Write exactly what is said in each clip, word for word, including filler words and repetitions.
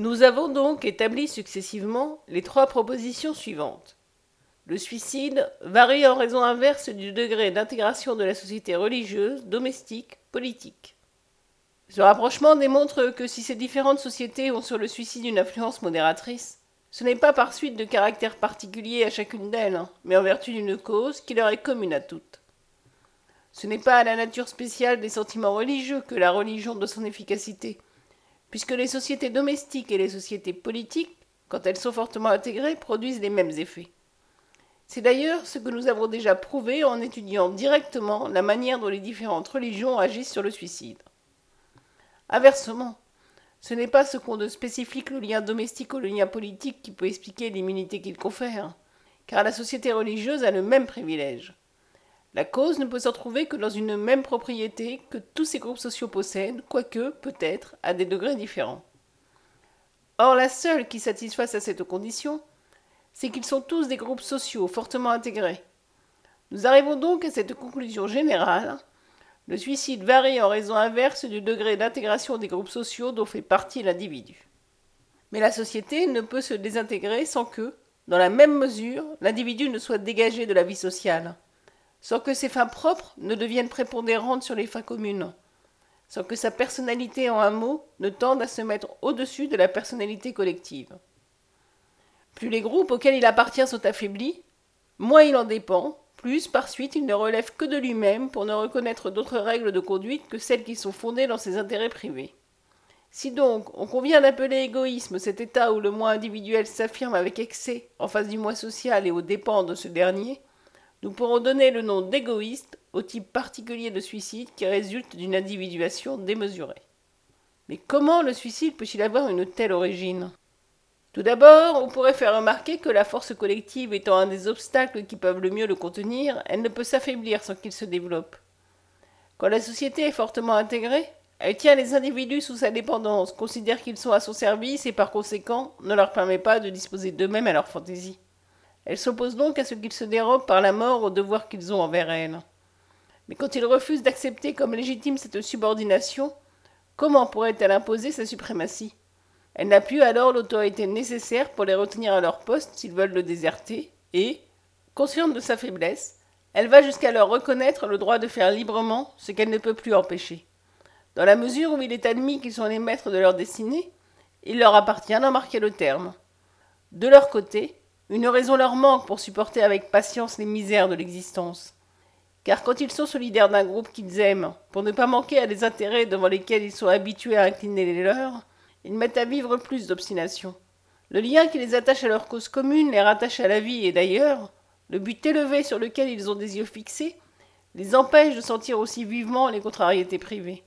Nous avons donc établi successivement les trois propositions suivantes. Le suicide varie en raison inverse du degré d'intégration de la société religieuse, domestique, politique. Ce rapprochement démontre que si ces différentes sociétés ont sur le suicide une influence modératrice, ce n'est pas par suite de caractère particulier à chacune d'elles, mais en vertu d'une cause qui leur est commune à toutes. Ce n'est pas à la nature spéciale des sentiments religieux que la religion doit son efficacité, puisque les sociétés domestiques et les sociétés politiques, quand elles sont fortement intégrées, produisent les mêmes effets. C'est d'ailleurs ce que nous avons déjà prouvé en étudiant directement la manière dont les différentes religions agissent sur le suicide. Inversement, ce n'est pas ce qu'ont de spécifique le lien domestique ou le lien politique qui peut expliquer l'immunité qu'il confère, car la société religieuse a le même privilège. La cause ne peut s'en trouver que dans une même propriété que tous ces groupes sociaux possèdent, quoique, peut-être, à des degrés différents. Or, la seule qui satisfasse à cette condition, c'est qu'ils sont tous des groupes sociaux fortement intégrés. Nous arrivons donc à cette conclusion générale. Le suicide varie en raison inverse du degré d'intégration des groupes sociaux dont fait partie l'individu. Mais la société ne peut se désintégrer sans que, dans la même mesure, l'individu ne soit dégagé de la vie sociale, sans que ses fins propres ne deviennent prépondérantes sur les fins communes, sans que sa personnalité, en un mot, ne tende à se mettre au-dessus de la personnalité collective. Plus les groupes auxquels il appartient sont affaiblis, moins il en dépend, plus, par suite, il ne relève que de lui-même pour ne reconnaître d'autres règles de conduite que celles qui sont fondées dans ses intérêts privés. Si donc on convient d'appeler égoïsme cet état où le moi individuel s'affirme avec excès en face du moi social et aux dépens de ce dernier, nous pourrons donner le nom d'égoïste au type particulier de suicide qui résulte d'une individuation démesurée. Mais comment le suicide peut-il avoir une telle origine ? Tout d'abord, on pourrait faire remarquer que la force collective étant un des obstacles qui peuvent le mieux le contenir, elle ne peut s'affaiblir sans qu'il se développe. Quand la société est fortement intégrée, elle tient les individus sous sa dépendance, considère qu'ils sont à son service et par conséquent ne leur permet pas de disposer d'eux-mêmes à leur fantaisie. Elle s'oppose donc à ce qu'ils se dérobent par la mort au devoir qu'ils ont envers elle. Mais quand ils refusent d'accepter comme légitime cette subordination, comment pourrait-elle imposer sa suprématie ? Elle n'a plus alors l'autorité nécessaire pour les retenir à leur poste s'ils veulent le déserter, et, consciente de sa faiblesse, elle va jusqu'à leur reconnaître le droit de faire librement ce qu'elle ne peut plus empêcher. Dans la mesure où il est admis qu'ils sont les maîtres de leur destinée, il leur appartient d'en marquer le terme. De leur côté, une raison leur manque pour supporter avec patience les misères de l'existence. Car quand ils sont solidaires d'un groupe qu'ils aiment, pour ne pas manquer à des intérêts devant lesquels ils sont habitués à incliner les leurs, ils mettent à vivre plus d'obstination. Le lien qui les attache à leur cause commune les rattache à la vie et d'ailleurs, le but élevé sur lequel ils ont des yeux fixés, les empêche de sentir aussi vivement les contrariétés privées.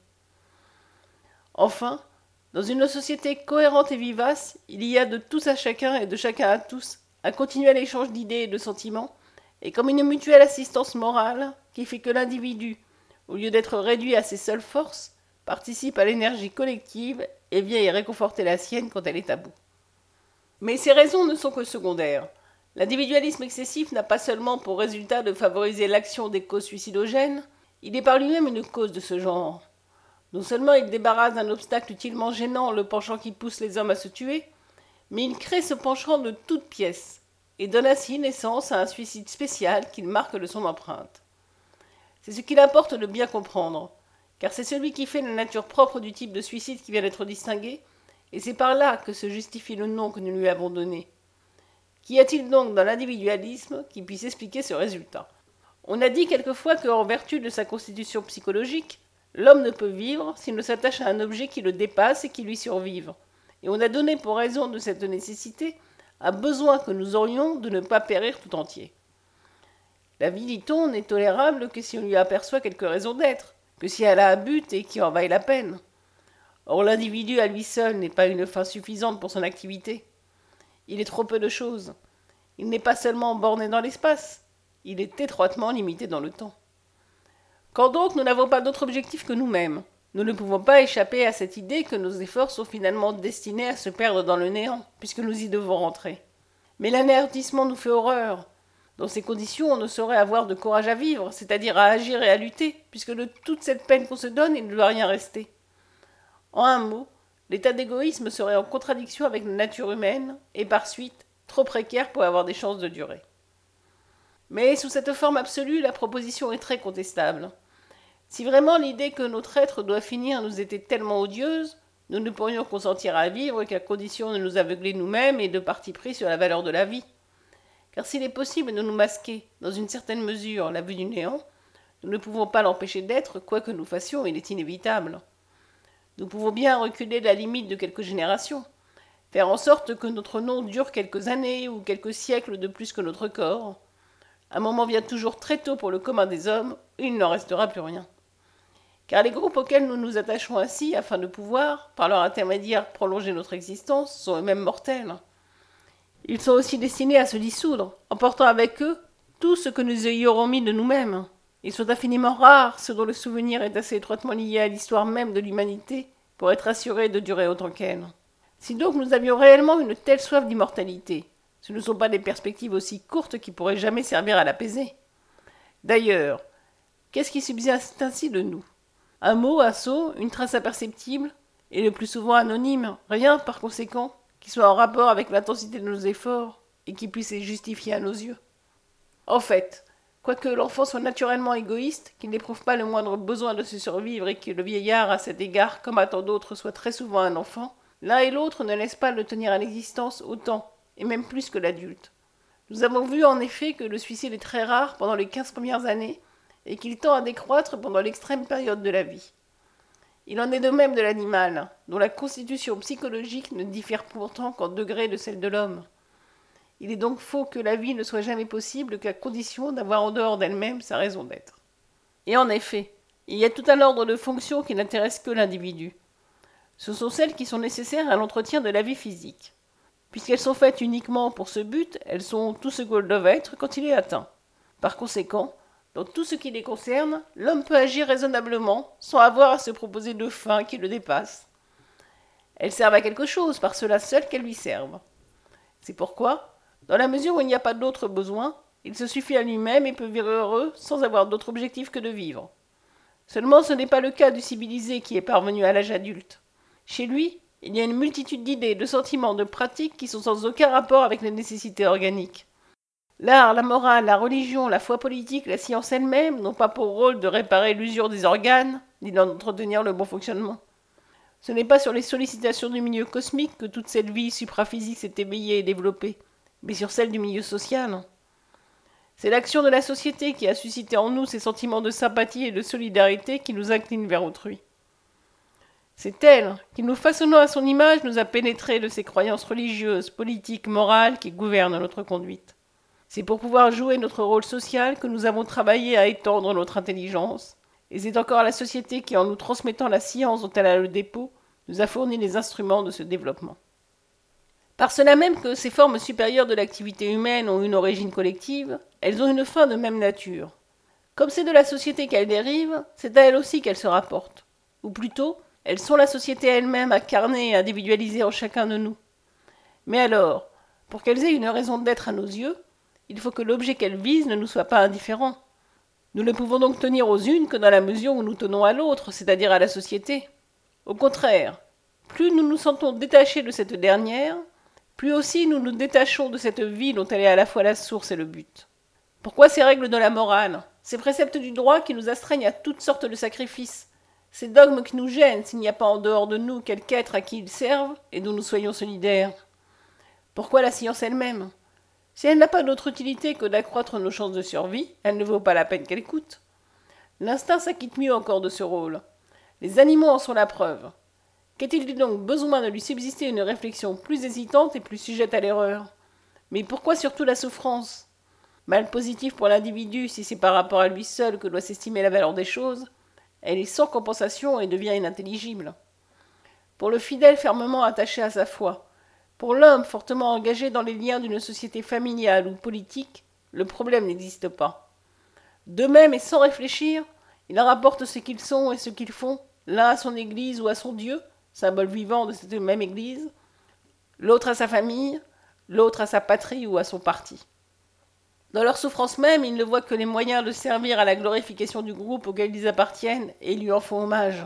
Enfin, dans une société cohérente et vivace, il y a de tous à chacun et de chacun à tous un continuel échange d'idées et de sentiments, et comme une mutuelle assistance morale qui fait que l'individu, au lieu d'être réduit à ses seules forces, participe à l'énergie collective et vient y réconforter la sienne quand elle est à bout. Mais ces raisons ne sont que secondaires. L'individualisme excessif n'a pas seulement pour résultat de favoriser l'action des causes suicidogènes, il est par lui-même une cause de ce genre. Non seulement il débarrasse d'un obstacle utilement gênant le penchant qui pousse les hommes à se tuer, mais il crée ce penchant de toutes pièces, et donne ainsi naissance à un suicide spécial qu'il marque de son empreinte. C'est ce qu'il importe de bien comprendre, car c'est celui qui fait la nature propre du type de suicide qui vient d'être distingué, et c'est par là que se justifie le nom que nous lui avons donné. Qu'y a-t-il donc dans l'individualisme qui puisse expliquer ce résultat ? On a dit quelquefois qu'en vertu de sa constitution psychologique, l'homme ne peut vivre s'il ne s'attache à un objet qui le dépasse et qui lui survive. Et on a donné pour raison de cette nécessité un besoin que nous aurions de ne pas périr tout entier. La vie, dit-on, n'est tolérable que si on lui aperçoit quelque raison d'être, que si elle a un but et qui en vaille la peine. Or l'individu à lui seul n'est pas une fin suffisante pour son activité. Il est trop peu de choses. Il n'est pas seulement borné dans l'espace, il est étroitement limité dans le temps. Quand donc nous n'avons pas d'autre objectif que nous-mêmes, nous ne pouvons pas échapper à cette idée que nos efforts sont finalement destinés à se perdre dans le néant, puisque nous y devons rentrer. Mais l'anéantissement nous fait horreur. Dans ces conditions, on ne saurait avoir de courage à vivre, c'est-à-dire à agir et à lutter, puisque de toute cette peine qu'on se donne, il ne doit rien rester. En un mot, L'état d'égoïsme serait en contradiction avec la nature humaine, et par suite, trop précaire pour avoir des chances de durer. Mais sous cette forme absolue, la proposition est très contestable. Si vraiment l'idée que notre être doit finir nous était tellement odieuse, nous ne pourrions consentir à vivre qu'à condition de nous aveugler nous-mêmes et de parti pris sur la valeur de la vie. Car s'il est possible de nous masquer, dans une certaine mesure, la vue du néant, nous ne pouvons pas l'empêcher d'être, quoi que nous fassions, il est inévitable. Nous pouvons bien reculer la limite de quelques générations, faire en sorte que notre nom dure quelques années ou quelques siècles de plus que notre corps. Un moment vient toujours très tôt pour le commun des hommes, où il n'en restera plus rien. Car les groupes auxquels nous nous attachons ainsi, afin de pouvoir, par leur intermédiaire, prolonger notre existence, sont eux-mêmes mortels. Ils sont aussi destinés à se dissoudre, emportant avec eux tout ce que nous y aurons mis de nous-mêmes. Ils sont infiniment rares, ceux dont le souvenir est assez étroitement lié à l'histoire même de l'humanité, pour être assurés de durer autant qu'elle. Si donc nous avions réellement une telle soif d'immortalité, ce ne sont pas des perspectives aussi courtes qui pourraient jamais servir à l'apaiser. D'ailleurs, qu'est-ce qui subsiste ainsi de nous? Un mot, un sot, une trace imperceptible, et le plus souvent anonyme, rien, par conséquent, qui soit en rapport avec l'intensité de nos efforts, et qui puisse les justifier à nos yeux. En fait, quoique l'enfant soit naturellement égoïste, qu'il n'éprouve pas le moindre besoin de se survivre et que le vieillard, à cet égard, comme à tant d'autres, soit très souvent un enfant, l'un et l'autre ne laissent pas le tenir à l'existence autant, et même plus que l'adulte. Nous avons vu en effet que le suicide est très rare pendant les quinze premières années, et qu'il tend à décroître pendant l'extrême période de la vie. Il en est de même de l'animal, dont la constitution psychologique ne diffère pourtant qu'en degré de celle de l'homme. Il est donc faux que la vie ne soit jamais possible qu'à condition d'avoir en dehors d'elle-même sa raison d'être. Et en effet, il y a tout un ordre de fonctions qui n'intéressent que l'individu. Ce sont celles qui sont nécessaires à l'entretien de la vie physique. Puisqu'elles sont faites uniquement pour ce but, elles sont tout ce qu'elles doivent être quand il est atteint. Par conséquent, dans tout ce qui les concerne, l'homme peut agir raisonnablement, sans avoir à se proposer de fins qui le dépassent. Elles servent à quelque chose, par cela seul qu'elles lui servent. C'est pourquoi, dans la mesure où il n'y a pas d'autre besoin, il se suffit à lui-même et peut vivre heureux sans avoir d'autre objectif que de vivre. Seulement ce n'est pas le cas du civilisé qui est parvenu à l'âge adulte. Chez lui, il y a une multitude d'idées, de sentiments, de pratiques qui sont sans aucun rapport avec les nécessités organiques. L'art, la morale, la religion, la foi politique, la science elle-même n'ont pas pour rôle de réparer l'usure des organes, ni d'en entretenir le bon fonctionnement. Ce n'est pas sur les sollicitations du milieu cosmique que toute cette vie supraphysique s'est éveillée et développée, mais sur celle du milieu social. C'est l'action de la société qui a suscité en nous ces sentiments de sympathie et de solidarité qui nous inclinent vers autrui. C'est elle qui, nous façonnant à son image, nous a pénétrés de ces croyances religieuses, politiques, morales qui gouvernent notre conduite. C'est pour pouvoir jouer notre rôle social que nous avons travaillé à étendre notre intelligence, et c'est encore la société qui, en nous transmettant la science dont elle a le dépôt, nous a fourni les instruments de ce développement. Par cela même que ces formes supérieures de l'activité humaine ont une origine collective, elles ont une fin de même nature. Comme c'est de la société qu'elles dérivent, c'est à elle aussi qu'elles se rapportent. Ou plutôt, elles sont la société elle-même incarnée et individualisée en chacun de nous. Mais alors, pour qu'elles aient une raison d'être à nos yeux, il faut que l'objet qu'elles visent ne nous soit pas indifférent. Nous ne pouvons donc tenir aux unes que dans la mesure où nous tenons à l'autre, c'est-à-dire à la société. Au contraire, plus nous nous sentons détachés de cette dernière, plus aussi nous nous détachons de cette vie dont elle est à la fois la source et le but. Pourquoi ces règles de la morale, ces préceptes du droit qui nous astreignent à toutes sortes de sacrifices, ces dogmes qui nous gênent s'il n'y a pas en dehors de nous quelque être à qui ils servent et dont nous soyons solidaires? Pourquoi la science elle-même? Si elle n'a pas d'autre utilité que d'accroître nos chances de survie, elle ne vaut pas la peine qu'elle coûte. L'instinct s'acquitte mieux encore de ce rôle. Les animaux en sont la preuve. Qu'est-il donc besoin de lui subsister une réflexion plus hésitante et plus sujette à l'erreur? Mais pourquoi surtout la souffrance? Mal positif pour l'individu si c'est par rapport à lui seul que doit s'estimer la valeur des choses, elle est sans compensation et devient inintelligible. Pour le fidèle fermement attaché à sa foi, pour l'homme fortement engagé dans les liens d'une société familiale ou politique, le problème n'existe pas. D'eux-mêmes et sans réfléchir, ils rapportent ce qu'ils sont et ce qu'ils font, l'un à son église ou à son Dieu, symbole vivant de cette même église, l'autre à sa famille, l'autre à sa patrie ou à son parti. Dans leur souffrance même, ils ne voient que les moyens de servir à la glorification du groupe auquel ils appartiennent et lui en font hommage.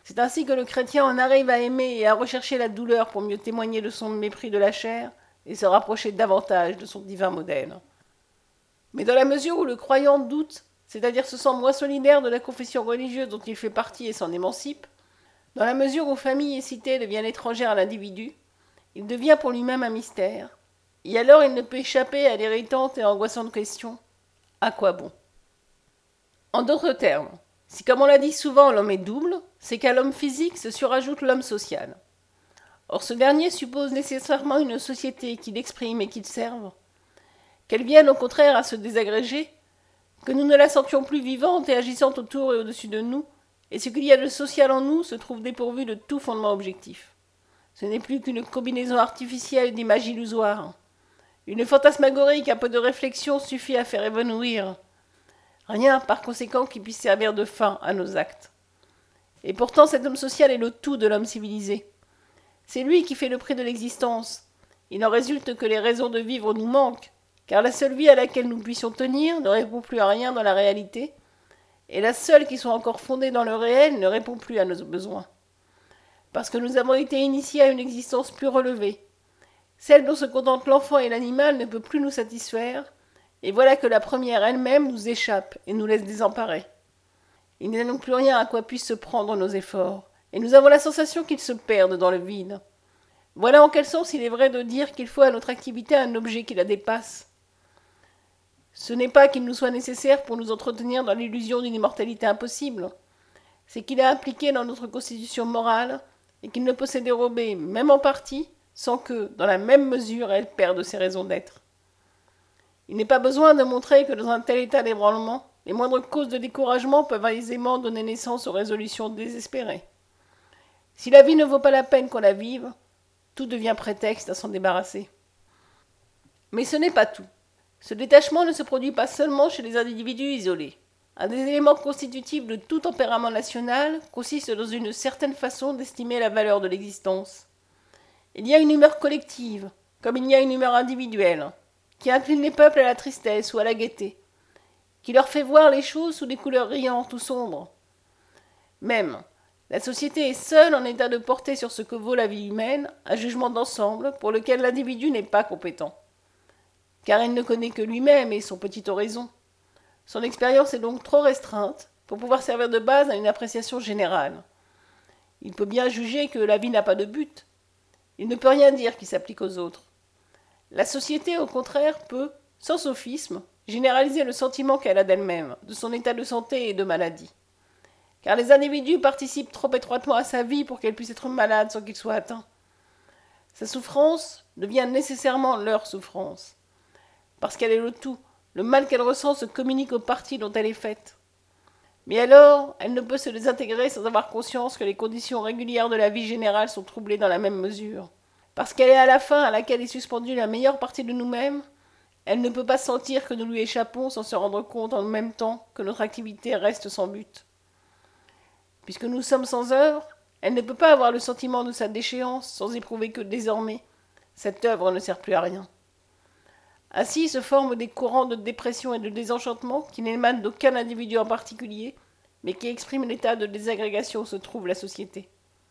C'est ainsi que le chrétien en arrive à aimer et à rechercher la douleur pour mieux témoigner de son mépris de la chair et se rapprocher davantage de son divin modèle. Mais dans la mesure où le croyant doute, c'est-à-dire se sent moins solidaire de la confession religieuse dont il fait partie et s'en émancipe, dans la mesure où famille et cité deviennent étrangères à l'individu, il devient pour lui-même un mystère, et alors il ne peut échapper à l'irritante et angoissante question « à quoi bon ?» En d'autres termes, si comme on l'a dit souvent l'homme est double, c'est qu'à l'homme physique se surajoute l'homme social. Or ce dernier suppose nécessairement une société qui l'exprime et qui le serve, qu'elle vienne au contraire à se désagréger, que nous ne la sentions plus vivante et agissante autour et au-dessus de nous, et ce qu'il y a de social en nous se trouve dépourvu de tout fondement objectif. Ce n'est plus qu'une combinaison artificielle d'images illusoires. Une fantasmagorie qu'un peu de réflexion suffit à faire évanouir. Rien, par conséquent, qui puisse servir de fin à nos actes. Et pourtant, cet homme social est le tout de l'homme civilisé. C'est lui qui fait le prix de l'existence. Il en résulte que les raisons de vivre nous manquent, car la seule vie à laquelle nous puissions tenir ne répond plus à rien dans la réalité, et la seule qui soit encore fondée dans le réel ne répond plus à nos besoins. Parce que nous avons été initiés à une existence plus relevée. Celle dont se contentent l'enfant et l'animal ne peut plus nous satisfaire, et voilà que la première elle-même nous échappe et nous laisse désemparés. Il n'y a donc plus rien à quoi puissent se prendre nos efforts, et nous avons la sensation qu'ils se perdent dans le vide. Voilà en quel sens il est vrai de dire qu'il faut à notre activité un objet qui la dépasse. Ce n'est pas qu'il nous soit nécessaire pour nous entretenir dans l'illusion d'une immortalité impossible, c'est qu'il est impliqué dans notre constitution morale et qu'il ne peut se dérober, même en partie, sans que, dans la même mesure, elle perde ses raisons d'être. Il n'est pas besoin de montrer que dans un tel état d'ébranlement, les moindres causes de découragement peuvent aisément donner naissance aux résolutions désespérées. Si la vie ne vaut pas la peine qu'on la vive, tout devient prétexte à s'en débarrasser. Mais ce n'est pas tout. Ce détachement ne se produit pas seulement chez les individus isolés. Un des éléments constitutifs de tout tempérament national consiste dans une certaine façon d'estimer la valeur de l'existence. Il y a une humeur collective, comme il y a une humeur individuelle, qui incline les peuples à la tristesse ou à la gaieté, qui leur fait voir les choses sous des couleurs riantes ou sombres. Même, la société est seule en état de porter sur ce que vaut la vie humaine un jugement d'ensemble pour lequel l'individu n'est pas compétent. Car il ne connaît que lui-même et son petit horizon. Son expérience est donc trop restreinte pour pouvoir servir de base à une appréciation générale. Il peut bien juger que la vie n'a pas de but. Il ne peut rien dire qui s'applique aux autres. La société, au contraire, peut, sans sophisme, généraliser le sentiment qu'elle a d'elle-même, de son état de santé et de maladie. Car les individus participent trop étroitement à sa vie pour qu'elle puisse être malade sans qu'il soit atteint. Sa souffrance devient nécessairement leur souffrance. Parce qu'elle est le tout, le mal qu'elle ressent se communique aux parties dont elle est faite. Mais alors, elle ne peut se désintégrer sans avoir conscience que les conditions régulières de la vie générale sont troublées dans la même mesure. Parce qu'elle est à la fin à laquelle est suspendue la meilleure partie de nous-mêmes, elle ne peut pas sentir que nous lui échappons sans se rendre compte en même temps que notre activité reste sans but. Puisque nous sommes sans œuvre, elle ne peut pas avoir le sentiment de sa déchéance sans éprouver que désormais, cette œuvre ne sert plus à rien. Ainsi se forment des courants de dépression et de désenchantement qui n'émanent d'aucun individu en particulier, mais qui expriment l'état de désagrégation où se trouve la société.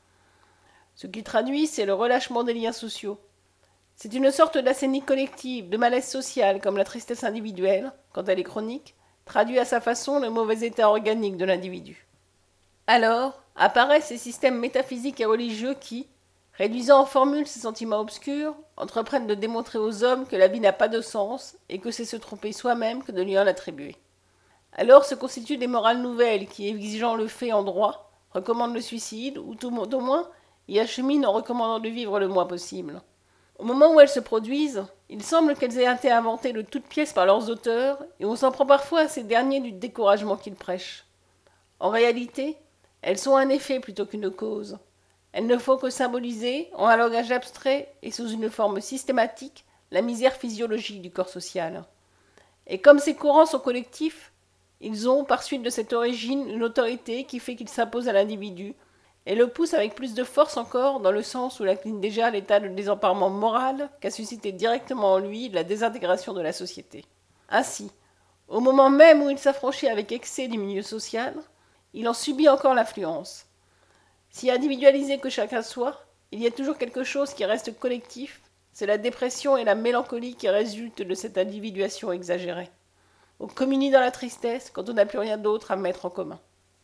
Ce qui traduit, c'est le relâchement des liens sociaux. C'est une sorte d'assénie collective, de malaise social, comme la tristesse individuelle, quand elle est chronique, traduit à sa façon le mauvais état organique de l'individu. Alors apparaissent ces systèmes métaphysiques et religieux qui, réduisant en formule ces sentiments obscurs, entreprennent de démontrer aux hommes que la vie n'a pas de sens et que c'est se tromper soi-même que de lui en attribuer. Alors se constituent des morales nouvelles qui, exigeant le fait en droit, recommandent le suicide, ou tout au moins y acheminent en recommandant de vivre le moins possible. Au moment où elles se produisent, il semble qu'elles aient été inventées de toutes pièces par leurs auteurs, et on s'en prend parfois à ces derniers du découragement qu'ils prêchent. En réalité, elles sont un effet plutôt qu'une cause. Elles ne font que symboliser, en un langage abstrait et sous une forme systématique, la misère physiologique du corps social. Et comme ces courants sont collectifs, ils ont, par suite de cette origine, une autorité qui fait qu'ils s'imposent à l'individu, et le poussent avec plus de force encore dans le sens où il incline déjà à l'état de désemparement moral qu'a suscité directement en lui la désintégration de la société. Ainsi, au moment même où il s'affranchit avec excès du milieu social, il en subit encore l'influence. Si individualisé que chacun soit, il y a toujours quelque chose qui reste collectif, c'est la dépression et la mélancolie qui résultent de cette individuation exagérée. On communie dans la tristesse quand on n'a plus rien d'autre à mettre en commun.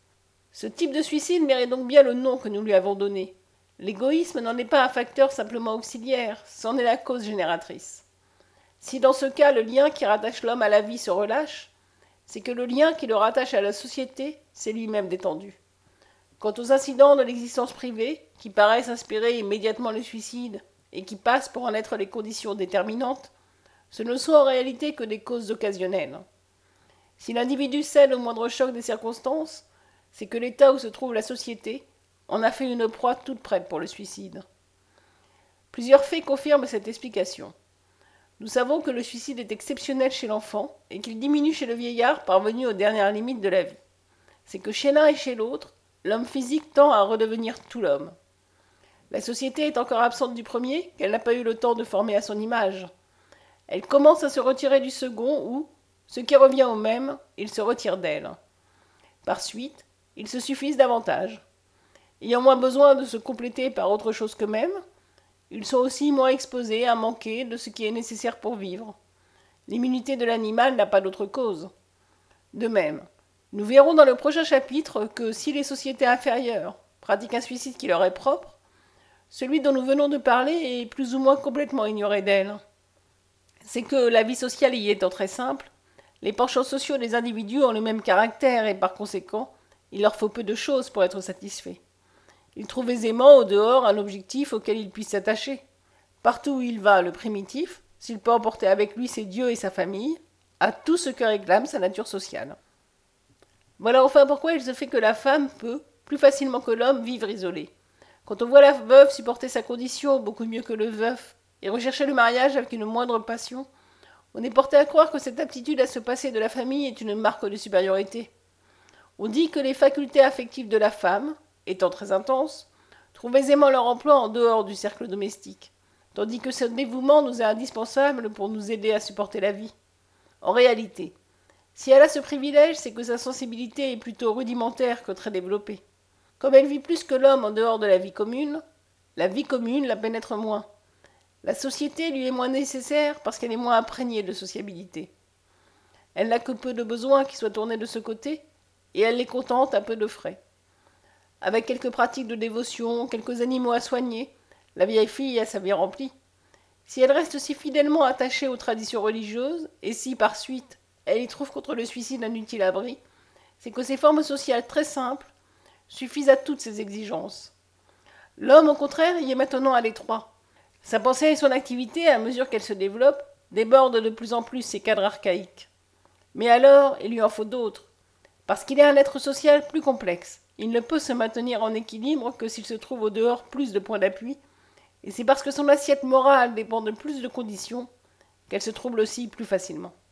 Ce type de suicide mérite donc bien le nom que nous lui avons donné. L'égoïsme n'en est pas un facteur simplement auxiliaire, c'en est la cause génératrice. Si dans ce cas le lien qui rattache l'homme à la vie se relâche, c'est que le lien qui le rattache à la société s'est lui-même détendu. Quant aux incidents de l'existence privée, qui paraissent inspirer immédiatement le suicide et qui passent pour en être les conditions déterminantes, ce ne sont en réalité que des causes occasionnelles. Si l'individu cède au moindre choc des circonstances, c'est que l'état où se trouve la société en a fait une proie toute prête pour le suicide. Plusieurs faits confirment cette explication. Nous savons que le suicide est exceptionnel chez l'enfant et qu'il diminue chez le vieillard parvenu aux dernières limites de la vie. C'est que chez l'un et chez l'autre, l'homme physique tend à redevenir tout l'homme. La société est encore absente du premier, qu'elle n'a pas eu le temps de former à son image. Elle commence à se retirer du second où, ce qui revient au même, il se retire d'elle. Par suite, ils se suffisent davantage. Ayant moins besoin de se compléter par autre chose qu'eux-mêmes, ils sont aussi moins exposés à manquer de ce qui est nécessaire pour vivre. L'immunité de l'animal n'a pas d'autre cause. De même, nous verrons dans le prochain chapitre que si les sociétés inférieures pratiquent un suicide qui leur est propre, celui dont nous venons de parler est plus ou moins complètement ignoré d'elles. C'est que la vie sociale y étant très simple, les penchants sociaux des individus ont le même caractère et par conséquent, il leur faut peu de choses pour être satisfaits. Ils trouvent aisément au dehors un objectif auquel ils puissent s'attacher. Partout où il va, le primitif, s'il peut emporter avec lui ses dieux et sa famille, a tout ce que réclame sa nature sociale. Voilà enfin pourquoi il se fait que la femme peut, plus facilement que l'homme, vivre isolée. Quand on voit la veuve supporter sa condition beaucoup mieux que le veuf et rechercher le mariage avec une moindre passion, on est porté à croire que cette aptitude à se passer de la famille est une marque de supériorité. On dit que les facultés affectives de la femme, étant très intenses, trouvent aisément leur emploi en dehors du cercle domestique, tandis que ce dévouement nous est indispensable pour nous aider à supporter la vie. En réalité, si elle a ce privilège, c'est que sa sensibilité est plutôt rudimentaire que très développée. Comme elle vit plus que l'homme en dehors de la vie commune, la vie commune la pénètre moins. La société lui est moins nécessaire parce qu'elle est moins imprégnée de sociabilité. Elle n'a que peu de besoins qui soient tournés de ce côté, et elle les contente à peu de frais. Avec quelques pratiques de dévotion, quelques animaux à soigner, la vieille fille a sa vie remplie. Si elle reste si fidèlement attachée aux traditions religieuses, et si, par suite, elle y trouve contre le suicide un utile abri, c'est que ces formes sociales très simples suffisent à toutes ces exigences. L'homme, au contraire, y est maintenant à l'étroit. Sa pensée et son activité, à mesure qu'elle se développe, débordent de plus en plus ces cadres archaïques. Mais alors, il lui en faut d'autres. Parce qu'il est un être social plus complexe, il ne peut se maintenir en équilibre que s'il se trouve au dehors plus de points d'appui, et c'est parce que son assiette morale dépend de plus de conditions qu'elle se trouble aussi plus facilement.